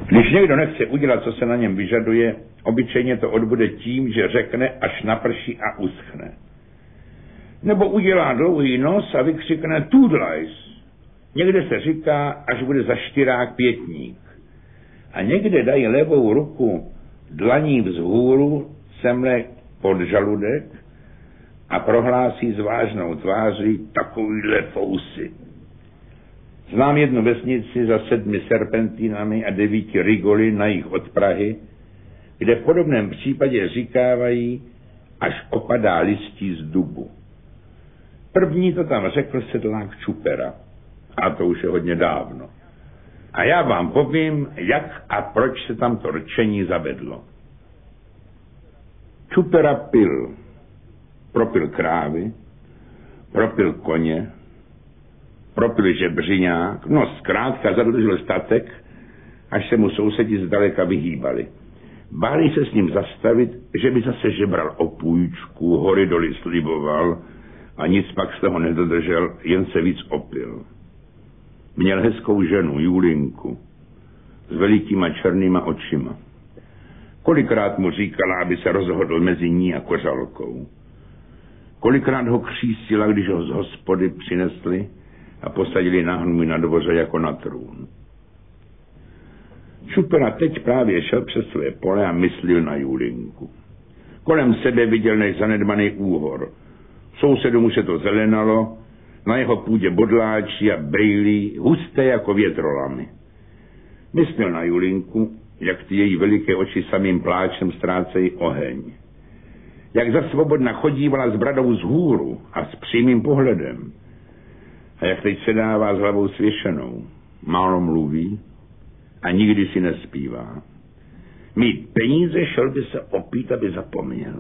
Když někdo nechce udělat, co se na něm vyžaduje, obyčejně to odbude tím, že řekne, až naprší a uschne. Nebo udělá dlouhý nos a vykřikne tudlajs. Někde se říká, až bude za štyrák pětník. A někde dají levou ruku dlaní vzhůru, semle pod žaludek a prohlásí s vážnou tváří takovýhle fousy. Znám jednu vesnici za 7 serpentínami a 9 rigoly na jih od Prahy, kde v podobném případě říkávají, až opadá listí z dubu. První to tam řekl sedlák Čupera. A to už je hodně dávno. A já vám povím, jak a proč se tam to rčení zavedlo. Čupera pil. Propil krávy, propil koně, propil žebřiňák, no zkrátka zadlužil statek, až se mu sousedi zdaleka vyhýbali. Báli se s ním zastavit, že by zase žebral o půjčku, hory doly sliboval a nic pak z toho nedodržel, jen se víc opil. Měl hezkou ženu, Julinku, s velikýma černýma očima. Kolikrát mu říkala, aby se rozhodl mezi ní a kořalkou. Kolikrát ho křísila, když ho z hospody přinesli a posadili na hnůj na dvoře jako na trůn. Čupera teď právě šel přes své pole a myslil na Julinku. Kolem sebe viděl než zanedbaný úhor. Sousedům už se to zelenalo, na jeho půdě bodláči a brejlí, husté jako větrolamy. Myslel na Julinku, jak ty její veliké oči samým pláčem ztrácejí oheň. Jak za svobodna chodívala s bradou vzhůru a s přímým pohledem. A jak teď se dává s hlavou svěšenou. Málo mluví a nikdy si nespívá. Mít peníze, šel by se opít, aby zapomněl.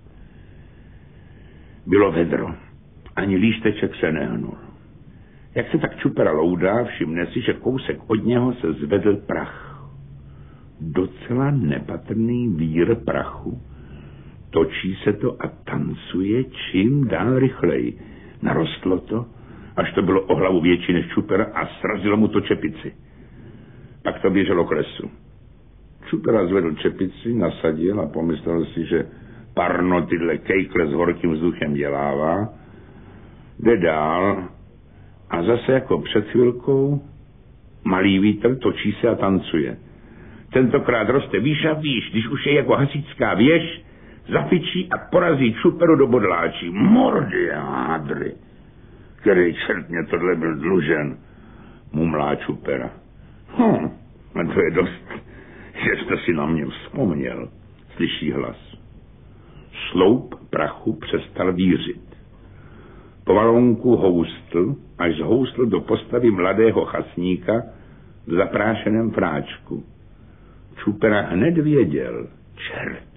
Bylo vedro. Ani lísteček se nehnul. Jak se tak Čupera loudá, všimne si, že kousek od něho se zvedl prach. Docela nepatrný vír prachu. Točí se to a tancuje čím dál rychleji. Narostlo to, až to bylo o hlavu větší než Čupera a srazilo mu to čepici. Pak to běželo k lesu. Čupera zvedl čepici, nasadil a pomyslel si, že parno tyhle kejkle s horkým vzduchem dělává. Jde dál a zase jako před chvilkou malý vítr točí se a tancuje. Tentokrát roste výš a výš, když už je jako hasičská věž, zafičí a porazí Čuperu do bodláčí. Mordy a hádry. Který čert mě tohle byl dlužen, mumlá Čupera. A to je dost, že jste si na mě vzpomněl, slyší hlas. Sloup prachu přestal vířit. Po valonku houstl, až zhoustl do postavy mladého chasníka v zaprášeném fráčku. Čupera hned věděl, čert.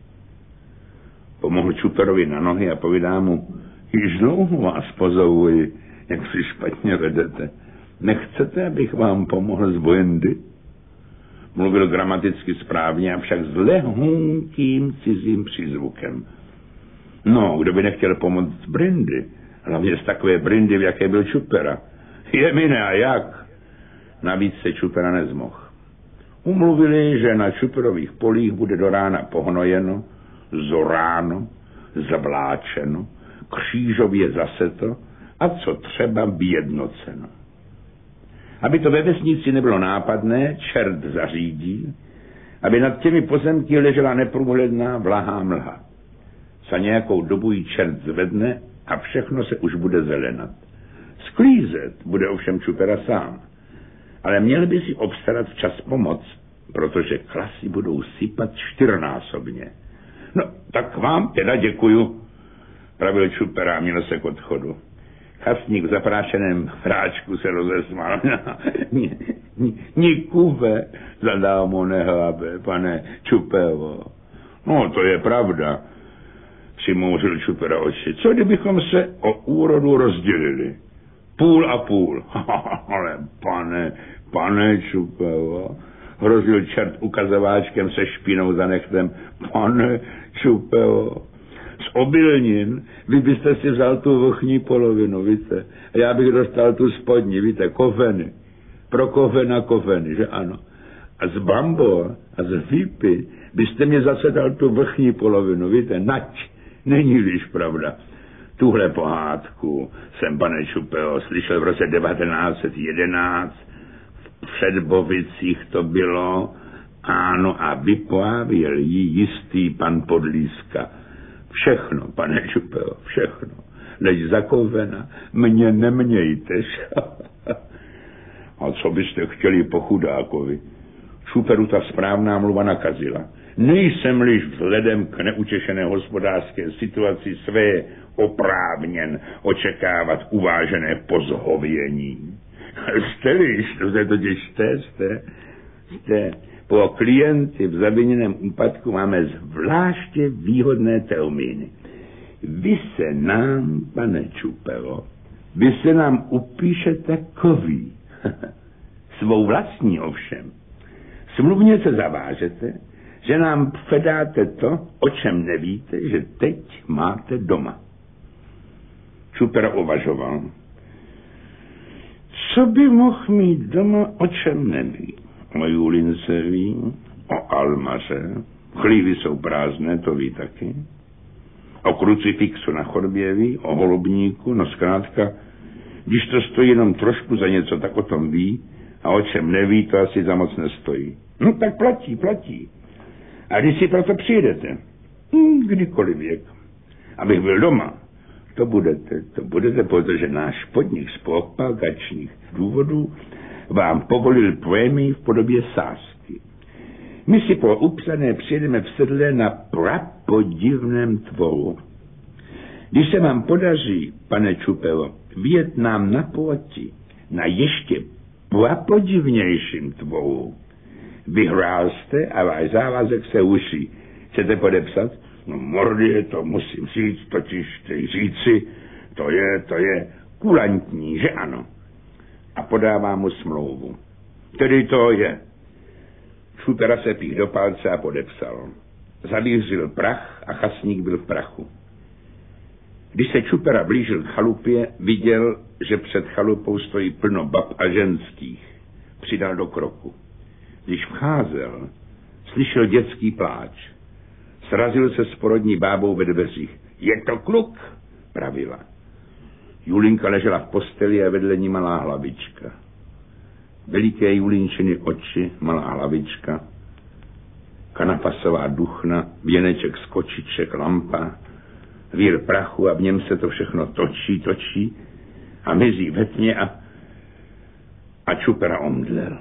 Pomohl Čuperovi na nohy a povídá mu, již dlouho vás pozovuji, jak si špatně vedete. Nechcete, abych vám pomohl z bojendy? Mluvil gramaticky správně, avšak s lehonkým cizím přízvukem. No, kdo by nechtěl pomoct z brindy? Hlavně z takové brindy, v jaké byl Čupera. Je mi ne a jak? Navíc se Čupera nezmohl. Umluvili, že na Čuperových polích bude do rána pohnojeno, zoráno, zavláčeno, křížově zaseto a co třeba vyjednoceno. Aby to ve vesnici nebylo nápadné, čert zařídí, aby nad těmi pozemky ležela neprůhledná vlahá mlha. Za nějakou dobu ji čert zvedne a všechno se už bude zelenat. Sklízet bude ovšem Čupera sám, ale měl by si obstarat včas pomoc, protože klasy budou sypat 4násobně. No, tak vám teda děkuju, pravil Čupera a měl se k odchodu. Chasník v zaprášeném fráčku se rozesmál. Nikuve, zadal mu nehlabe, pane Čupevo. No, to je pravda, přimouřil Čupera oči. Co kdybychom se o úrodu rozdělili? Půl a půl. Ale pane Čupevo, hrozil čert ukazováčkem se špínou za nechtem. Pane Čupevo, z obilnin, vy byste si vzal tu vrchní polovinu, víte, a já bych dostal tu spodní, víte, kofeny. Pro kofena kofeny, že ano. a z bambor a z výpy byste mě zase dal tu vrchní polovinu, víte, nať, není-liž pravda. Tuhle pohádku jsem, pane Čupeo, slyšel v roce 1911, v Předbovicích to bylo, ano, a vyprávěl ji jistý pan Podlíska. Všechno, pane Čupeo, všechno. Lež zakouvena, mě nemějtež. A co byste chtěli po chudákovi? Čuperu ta správná mluva nakazila. Nejsem-liž vzhledem k neutěšené hospodářské situaci své oprávněn očekávat uvážené pozhovění. Jste-liž, to totiž jste. Po klienty v zaviněném úpadku máme zvláště výhodné termíny. Vy se nám, pane Čupero, upíšete kový. Svou vlastní ovšem. Smluvně se zavážete, že nám předáte to, o čem nevíte, že teď máte doma. Čupera uvažoval. Co by mohl mít doma, o čem neví? O Julince ví, o Almaře, chlívy jsou prázdné, to ví taky. O krucifixu na chodbě ví, o holubníku, no zkrátka, když to stojí jenom trošku za něco, tak o tom ví, a o čem neví, to asi za moc nestojí. No tak platí. A když si proto přijedete, kdykoliv věk, abych byl doma, to budete, protože náš podnik z propagačních důvodů vám povolil prémii v podobě sázky. My si po upsané přijedeme v sedle na prapodivném tvoru. Když se vám podaří, pane Čupero, vyjet nám na proti na ještě prapodivnějším tvoru, vyhrál jste a váš závazek se uší. Chcete podepsat? No mordě, to musím říct, totiž říci, to je kulantní, že ano? A podává mu smlouvu. Tedy to je. Čupera se pích do palce a podepsal. Zavířil prach a chasník byl v prachu. Když se Čupera blížil k chalupě, viděl, že před chalupou stojí plno bab a ženských. Přidal do kroku. Když vcházel, slyšel dětský pláč. Srazil se s porodní bábou ve dveřích. Je to kluk, pravila. Julinka ležela v posteli a vedle ní malá hlavička. Veliké Julinčiny oči, malá hlavička, kanapasová duchna, věneček z kočiček, lampa, vír prachu a v něm se to všechno točí a mizí ve tmě a Čupera omdlel.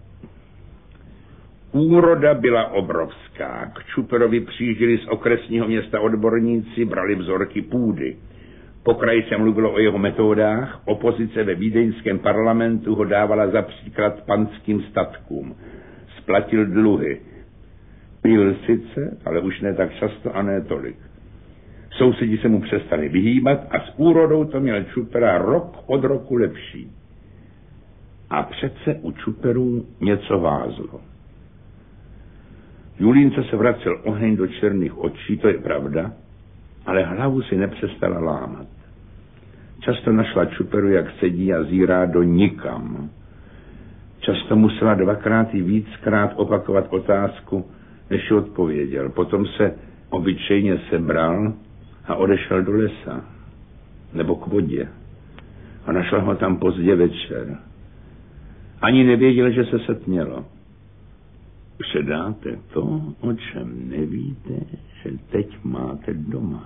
Úroda byla obrovská. K Čuperovi přijížděli z okresního města odborníci, brali vzorky půdy. Po kraji se mluvilo o jeho metodách, opozice ve vídeňském parlamentu ho dávala za příklad panským statkům. Splatil dluhy. Pil sice, ale už ne tak často a ne tolik. Sousedi se mu přestali vyhýbat a s úrodou to měl Čupera rok od roku lepší. A přece u Čuperů něco vázlo. Julínce se vracel oheň do černých očí, to je pravda, ale hlavu si nepřestala lámat. Často našla Čuperu, jak sedí a zírá do nikam. Často musela dvakrát i víckrát opakovat otázku, než ji odpověděl. Potom se obyčejně sebral a odešel do lesa nebo k vodě a našla ho tam pozdě večer. Ani nevěděl, že se setmělo. Předáte to, o čem nevíte, že teď máte doma.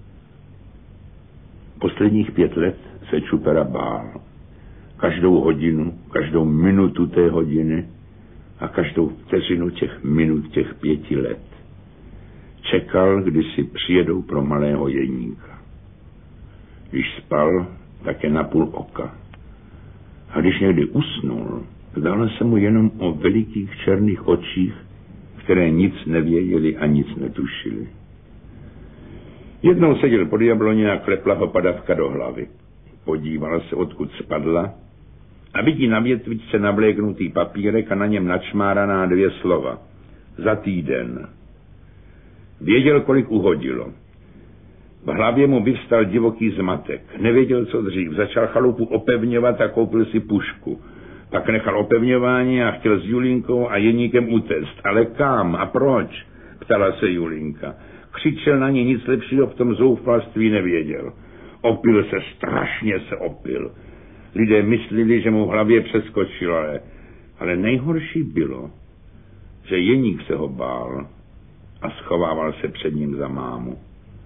Posledních 5 let se Čupera bál. Každou hodinu, každou minutu té hodiny a každou vteřinu těch minut těch 5 let. Čekal, kdy si přijedou pro malého Jeníka. Když spal, tak je na půl oka. A když někdy usnul, zdálo se mu jenom o velikých černých očích, které nic nevěděli a nic netušili. Jednou seděl pod jabloní a klepla ho padavka do hlavy. Podíval se, odkud spadla, a vidí na větvičce navléknutý papírek a na něm načmáraná 2 slova. Za týden. Věděl, kolik uhodilo. V hlavě mu vyvstal divoký zmatek. Nevěděl, co dřív. Začal chalupu opevňovat a koupil si pušku. Tak nechal opevňování a chtěl s Julínkou a Jeníkem utéct. Ale kam a proč? Ptala se Julínka. Křičel na ní, nic lepšího v tom zoufalství nevěděl. Opil se, strašně se opil. Lidé mysleli, že mu v hlavě přeskočilo, ale nejhorší bylo, že Jeník se ho bál a schovával se před ním za mámu.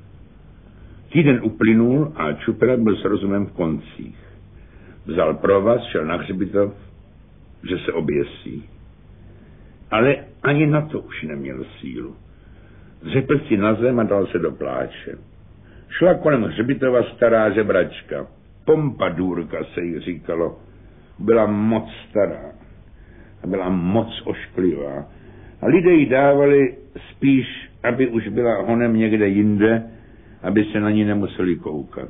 Týden uplynul a Čupera byl s rozumem v koncích. Vzal provaz, šel na hřbitov, že se oběsí. Ale ani na to už neměl sílu. Zřepl si na zem a dal se do pláče. Šla kolem hřbitova stará žebračka. Pompadůrka se jí říkalo. Byla moc stará a byla moc ošklivá. A lidé jí dávali spíš, aby už byla honem někde jinde, aby se na ní nemuseli koukat.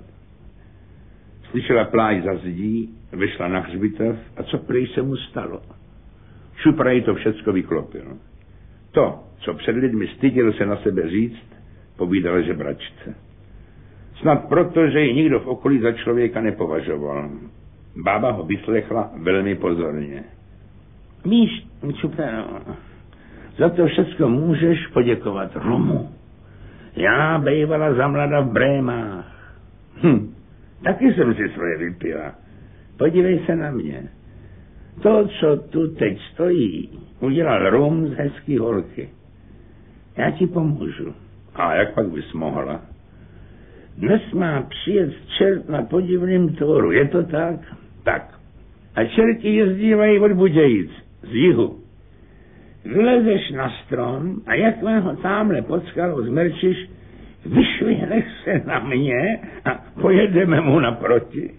Slyšela pláč za zdí, vyšla na hřbitov a co prej se mu stalo? Čupra jí to všecko vyklopil. To, co před lidmi styděl se na sebe říct, povídal žebračce. Snad proto, že ji nikdo v okolí za člověka nepovažoval. Bába ho vyslechla velmi pozorně. Víš, Čupra, za to všecko můžeš poděkovat Romu. Já bejvala za mlada v Brémách. Taky jsem si svoje vypila. Podívej se na mě. To, co tu teď stojí, udělal Rum z hezký holky. Já ti pomůžu. A jak pak bys mohla? Dnes má přijet čert na podivným tvoru, je to tak? Tak. A čerti jezdívají od Budějic, z jihu. Vylezeš na strom a jakmile ho támhle pod skalou zmrčíš, vyšvihneš se na mě a pojedeme mu naproti.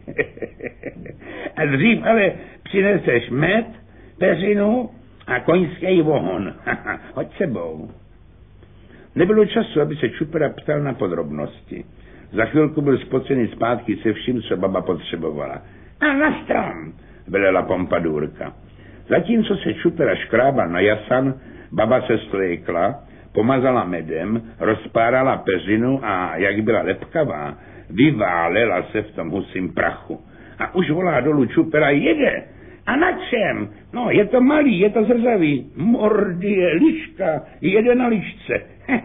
A dřív ale přineseš med, peřinu a koňský vohon. Hoď sebou. Nebylo času, aby se Čupera ptal na podrobnosti. Za chvilku byl spocený zpátky se vším, co baba potřebovala. A na strom, velela Pompadůrka. Zatímco se Čupera škrábal na jasan, baba se slékla, pomazala medem, rozpárala peřinu a, jak byla lepkavá, vyválela se v tom husím prachu. A už volá dolů Čupera, jede. A na čem? No, je to malý, je to zrzavý. Mordie, liška, jede na lišce.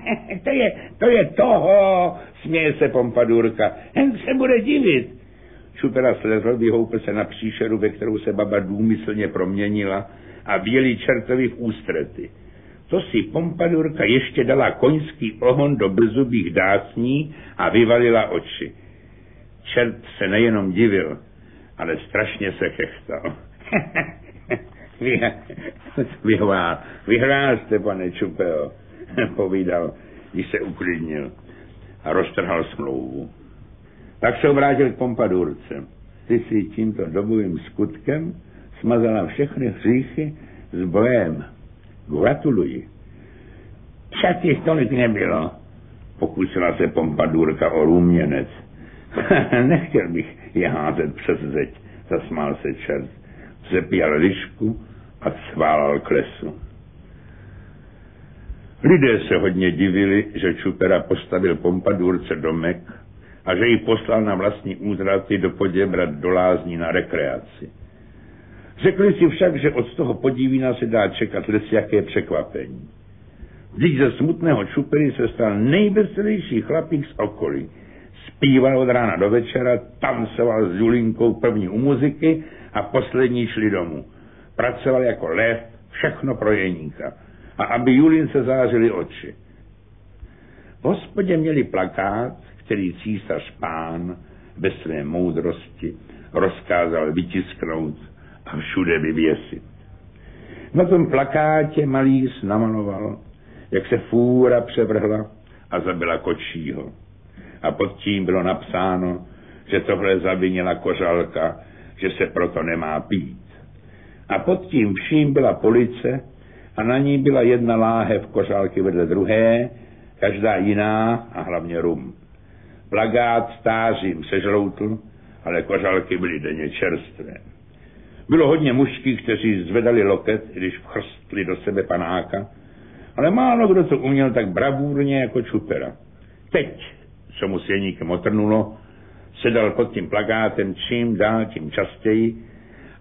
to je toho, směje se Pompadůrka. Jen se bude divit. Čupera slezl, vyhoupil se na příšeru, ve kterou se baba důmyslně proměnila a věli čertovi v ústrety. To si Pompadůrka ještě dala koňský ohon do brzubých dásní a vyvalila oči. Čert se nejenom divil, ale strašně se chechtal. Vyhrál jste, pane Čupeo, povídal, když se uklidnil a roztrhal smlouvu. Tak se obrátil k Pompadůrce. Ty si tímto dobovým skutkem smazala všechny hříchy s bojem. Gratuluji. Však jich tolik nebylo, pokusila se Pompadůrka o růměnec. Nechtěl bych je házet přes zeď, zasmál se čert. Zepěl lišku a sválal k lesu. Lidé se hodně divili, že Čupera postavil Pompadůrce domek a že ji poslal na vlastní útraty do Poděbrad do lázní na rekreaci. Řekli si však, že od toho Podívína se dá čekat lesjaké překvapení. Vždyť ze smutného Čupery se stal nejveselější chlapík z okolí. Zpíval od rána do večera, tancoval s Julínkou první u muziky a poslední šli domů. Pracoval jako lev, všechno pro Jeníka. A aby Julínce zářily oči. V hospodě měli plakát, který císař pán ve své moudrosti rozkázal vytisknout a všude vyvěsit. Na tom plakátě malíř namaloval, jak se fůra převrhla a zabila kočího. A pod tím bylo napsáno, že tohle zavinila kořalka, že se proto nemá pít. A pod tím vším byla police a na ní byla jedna láhev kořálky vedle druhé, každá jiná a hlavně rum. Plakát stářím sežloutl, ale kořálky byly denně čerstvé. Bylo hodně mužských, kteří zvedali loket, když vchrstli do sebe panáka, ale málo kdo to uměl tak bravůrně jako Čupera. Teď, co mu s Jeníkem otrnulo, sedal pod tím plakátem čím dál tím častěji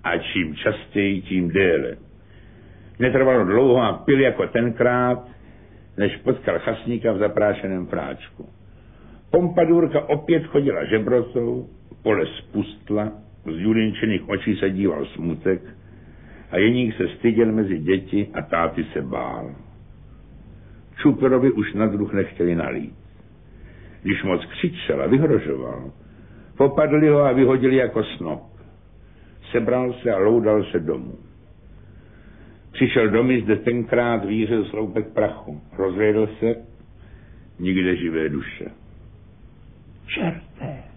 A čím častěji, tím déle. Netrvalo dlouho a pil jako tenkrát, než potkal chasníka v zaprášeném fráčku. Pompadůrka opět chodila žebrosou, pole spustla, z Julinčiných očí se díval smutek a Jeník se styděl mezi děti a táty se bál. Čuperovi už na druh nechtěli nalít. Když moc křičel a vyhrožoval, popadli ho a vyhodili jako snop. Sebral se a loudal se domů. Přišel domů, zde tenkrát vířil sloupek prachu. Rozhlédl se, nikde živé duše. Čerte!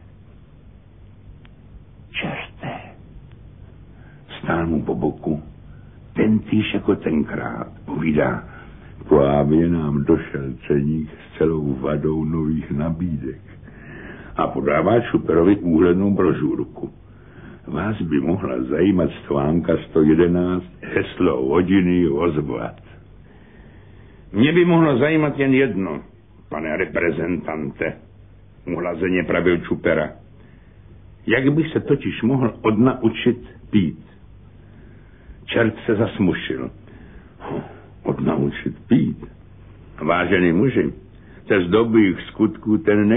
Čerte! Stál mu po boku, tentýž jako tenkrát, povídá, právě nám došel ceník s celou vadou nových nabídek a podává Čuperovi úhlednou brožurku. Vás by mohla zajímat stvánka 111, heslo hodiny ozvat. Mě by mohlo zajímat jen jedno, pane reprezentante, uhlazeně pravil Čupera. Jak bych se totiž mohl odnaučit pít? Čert se zasmušil. Odnaučit pít? Vážený muži, ze z dobrých skutků ten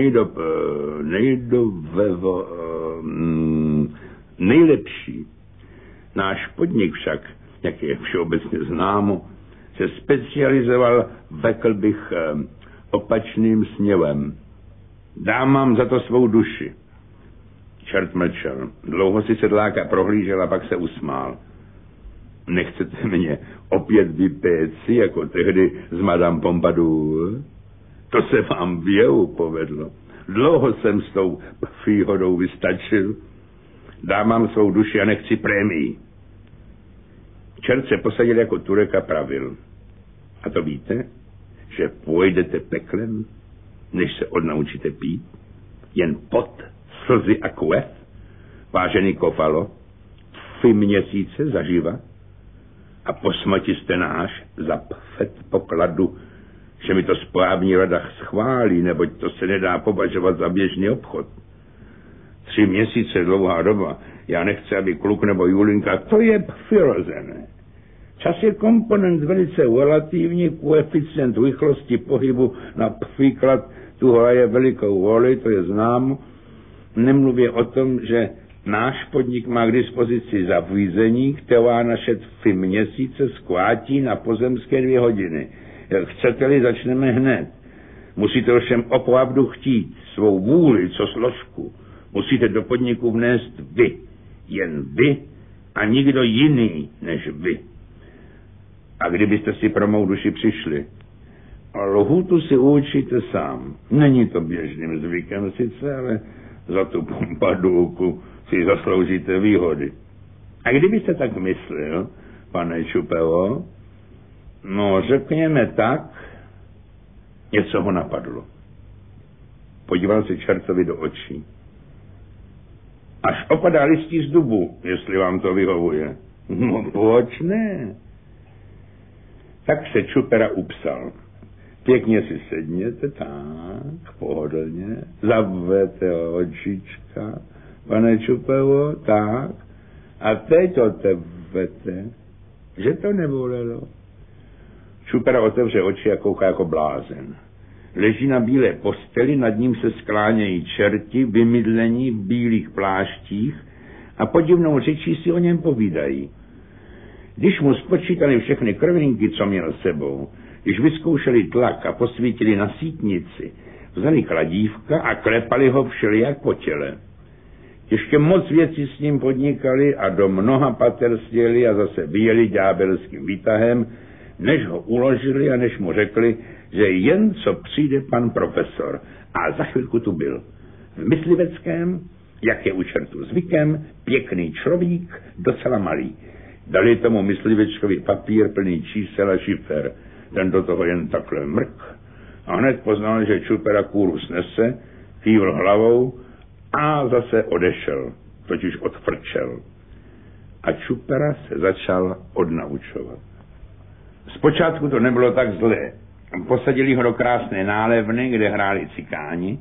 nejlepší. Náš podnik však, jak je všeobecně známo, se specializoval, řekl bych, opačným směrem. Dám vám za to svou duši. Čert mlčel. Dlouho si sedláka prohlížel a pak se usmál. Nechcete mě opět vypéci, jako tehdy s Madame Pompadour? To se vám v jehu povedlo. Dlouho jsem s tou příhodou vystačil. Dám vám svou duši a nechci prémii. Čert se posadil jako Turek a pravil. A to víte, že pojedete peklem, než se odnaučíte pít? Jen pot, slzy a krev? Vážený Kofalo, 3 měsíce zaživa? A po smrti jste náš za předpokladu, že mi to správní rada schválí, neboť to se nedá považovat za běžný obchod. 3 měsíce dlouhá doba. Já nechci, aby kluk nebo Julinka, to je přirozené. Čas je komponent velice relativní, koeficient rychlosti pohybu například tu hraje velikou roli, to je známo. Nemluvě o tom, že náš podnik má k dispozici zařízení, která naše 3 měsíce zkrátí na pozemské 2 hodiny. Jak chcete-li, začneme hned. Musíte ovšem opravdu chtít svou vůli, co složku. Musíte do podniku vnést vy. Jen vy a nikdo jiný než vy. A kdybyste si pro mou duši přišli, lhůtu si určíte sám. Není to běžným zvykem sice, ale za tu Pompadůrku si zasloužíte výhody. A kdybyste tak myslel, pane Čupero, no řekněme tak, něco ho napadlo. Podíval se čertovi do očí. Až opadá listí z dubu, jestli vám to vyhovuje. No proč ne? Tak se Čupera upsal. Pěkně si sedněte, tak, pohodlně, zavřete očička, pane Čupero, tak, a teď otevřete, že to nebolelo. Čupera otevře oči a kouká jako blázen. Leží na bílé posteli, nad ním se sklánějí čerti, vymydlení v bílých pláštích a podivnou řečí si o něm povídají. Když mu spočítali všechny krvinky, co měl sebou, když vyzkoušeli tlak a posvítili na sítnici, vzali kladívka a klepali ho všelijak po těle. Ještě moc věcí s ním podnikali a do mnoha pater sjeli a zase vyjeli ďábelským výtahem, než ho uložili a než mu řekli, že jen co přijde pan profesor. A za chvilku tu byl. V mysliveckém, jak je u čertu zvykem, pěkný človík, docela malý. Dali tomu myslivečkovi papír plný čísel a šifer. Ten do toho jen takhle mrk a hned poznal, že Čupera kůru snese, kývl hlavou a zase odešel, totiž odfrčel. A Čupera se začal odnaučovat. Zpočátku to nebylo tak zlé. Posadili ho do krásné nálevny, kde hráli cikáni,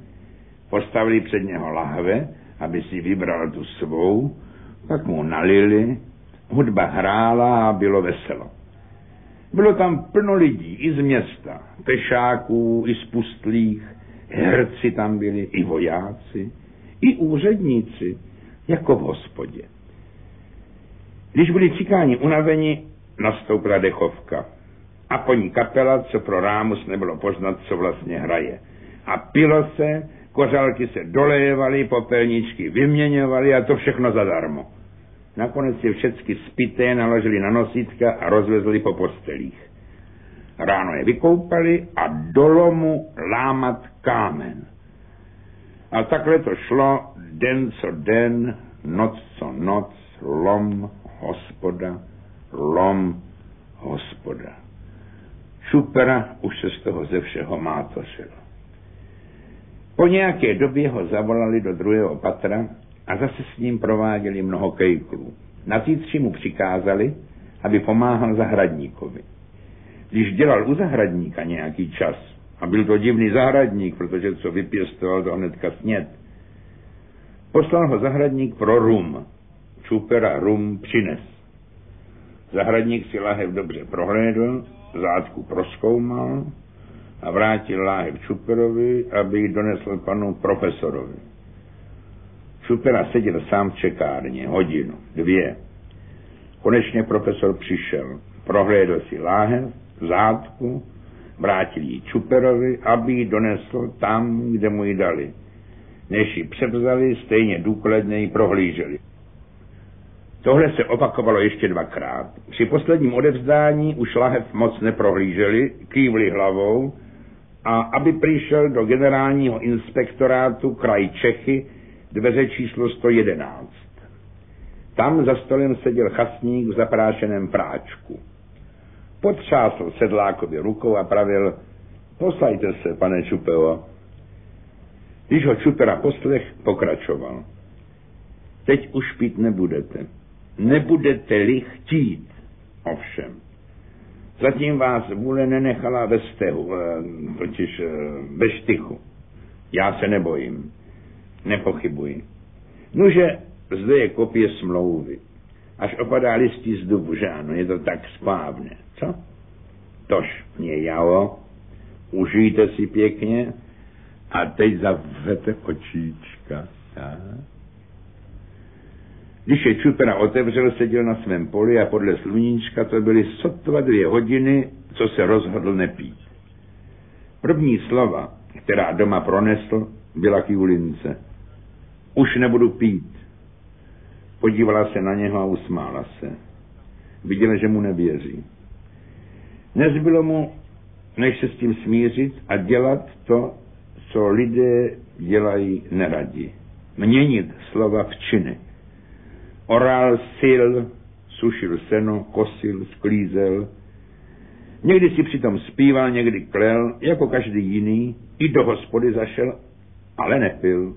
postavili před něho lahve, aby si vybral tu svou, pak mu nalili, Hudba hrála a bylo veselo. Bylo tam plno lidí, i z města, pešáků, i z pustlých, herci tam byli, i vojáci, i úředníci, jako v hospodě. Když byli cikáni unaveni, nastoupila dechovka. A po ní kapela, co pro rámus nebylo poznat, co vlastně hraje. A pilo se, kořálky se dolévaly, popelničky vyměňovaly a to všechno zadarmo. Nakonec je všechny spité naložili na nosítka a rozvezli po postelích. Ráno je vykoupali a do lomu lámat kámen. A takhle to šlo den co den, noc co noc, lom, hospoda. Šupera už se z toho ze všeho mátořil. Po nějaké době ho zavolali do druhého patra a zase s ním prováděli mnoho kejklů. Na zítři mu přikázali, aby pomáhal zahradníkovi. Když dělal u zahradníka nějaký čas, a byl to divný zahradník, protože co vypěstoval, to hnedka sněd, poslal ho zahradník pro rum. Šupera rum přines. Zahradník si láhev dobře prohlédl, zátku prozkoumal a vrátil láhev Šuperovi, aby ji donesl panu profesorovi. Šupera seděl sám v čekárně, hodinu, 2. Konečně profesor přišel, prohlédl si láhev, zátku, vrátil ji Šuperovi, aby ji donesl tam, kde mu ji dali. Než ji převzali, stejně důkladně ji prohlíželi. Tohle se opakovalo ještě 2krát. Při posledním odevzdání už lahev moc neprohlíželi, kývli hlavou a aby přišel do generálního inspektorátu kraj Čechy, dveře číslo 111. Tam za stolem seděl chasník v zaprášeném práčku. Potřásl sedlákovi rukou a pravil: poslajte se, pane Čupeo. Když ho Čupera poslech, pokračoval: teď už pít nebudete. Nebudete-li chtít, ovšem. Zatím vás vůle nenechala ve stehu, totiž ve štychu. Já se nebojím. Nepochybuji. Nože, zde je kopie smlouvy. Až opadá listí z dubu, že ano, je to tak spávné. Co? Tož mě jalo, užijte si pěkně a teď zavřete očíčka. Tak. Když je Čupera otevřel, seděl na svém poli a podle sluníčka to byly sotva 2 hodiny, co se rozhodl nepít. První slova, která doma pronesl, byla k Julince: už nebudu pít. Podívala se na něho a usmála se. Viděla, že mu nevěří. Nezbylo mu, než se s tím smířit a dělat to, co lidé dělají neradi. Měnit slova v činy. Oral sil, sušil seno, kosil, sklízel. Někdy si přitom zpíval, někdy klel, jako každý jiný, i do hospody zašel, ale nepil.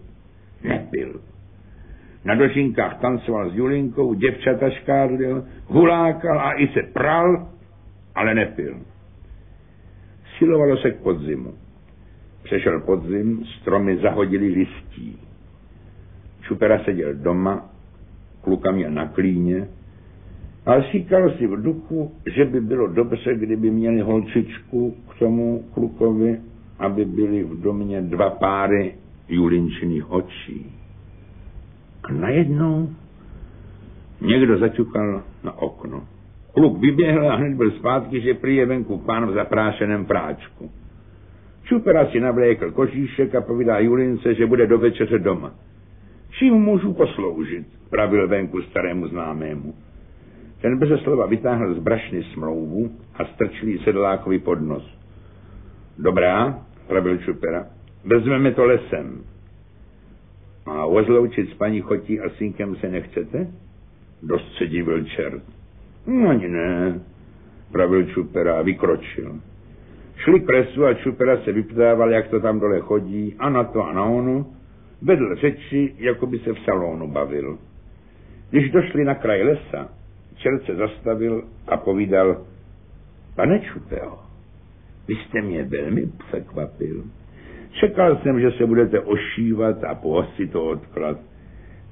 Na dožinkách tancoval s Julinkou, děvčata škádlil, hulákal a i se pral, ale nepil. Silovalo se k podzimu. Přešel podzim, stromy zahodili listí. Čupera seděl doma, kluka měl na klíně, ale říkal si v duchu, že by bylo dobře, kdyby měli holčičku k tomu klukovi, aby byly v domě 2 páry Julinčiných očí. A najednou někdo zaťukal na okno. Kluk vyběhl a hned byl zpátky, že prý je venku pán v zaprášeném práčku. Čupera si navlékl kožíšek a povídá Julince, že bude do večeře doma. Čím můžu posloužit, pravil venku starému známému. Ten beze slova vytáhl z brašny smlouvu a strčil ji sedlákovi pod nos. Dobrá, pravil Čupera, vezmeme to lesem. A ozloučit s paní Chotí a synkem se nechcete? Dost se divil čert. Ani ne, pravil Čupera a vykročil. Šli k lesu a Čupera se vyptával, jak to tam dole chodí, a na to a na onu, vedl řeči, jako by se v salonu bavil. Když došli na kraj lesa, čert se zastavil a povídal: pane Čupeo, vy jste mě velmi překvapil. Čekal jsem, že se budete ošívat a pohostit to odklad.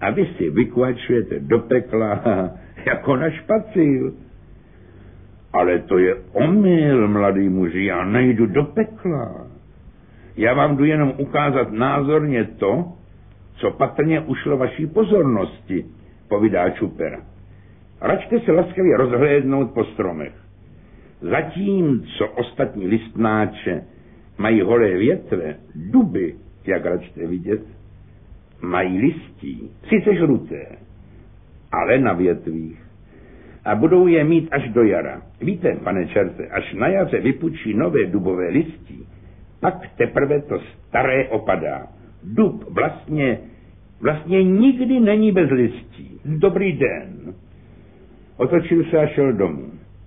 a vy si vykvačujete do pekla jako na špacíl. Ale to je omyl, mladý muži, já nejdu do pekla. Já vám jdu jenom ukázat názorně to, co patrně ušlo vaší pozornosti, povídá Čupera. Račte se laskavě rozhlédnout po stromech. Zatímco ostatní listnáče mají holé větve, duby, jak račte vidět, mají listí, sice žluté, ale na větvích. A budou je mít až do jara. Víte, pane čerte, až na jaře vypučí nové dubové listí, pak teprve to staré opadá. Dub vlastně nikdy není bez listí. Dobrý den. Otočil se a šel domů.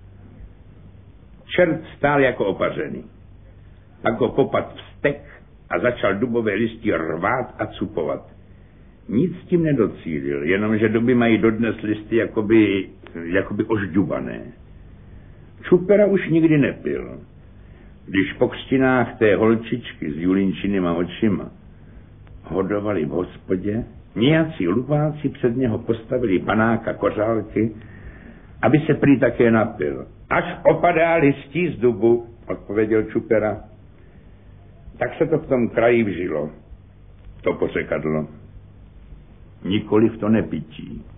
Čert stál jako opařený. Pak ho popadl vztek a začal dubové listí rvát a cupovat. Nic s tím nedocílil, jenomže duby mají dodnes listy jakoby ožďubané. Čupera už nikdy nepil. Když po křtinách té holčičky s Julinčinýma očima hodovali v hospodě, nějací lupáci před něho postavili panáka kořálky, aby se prý také napil. Až opadá listí z dubu, odpověděl Čupera. Tak se to v tom kraji vžilo, to pořekadlo. Nikoliv to nepití.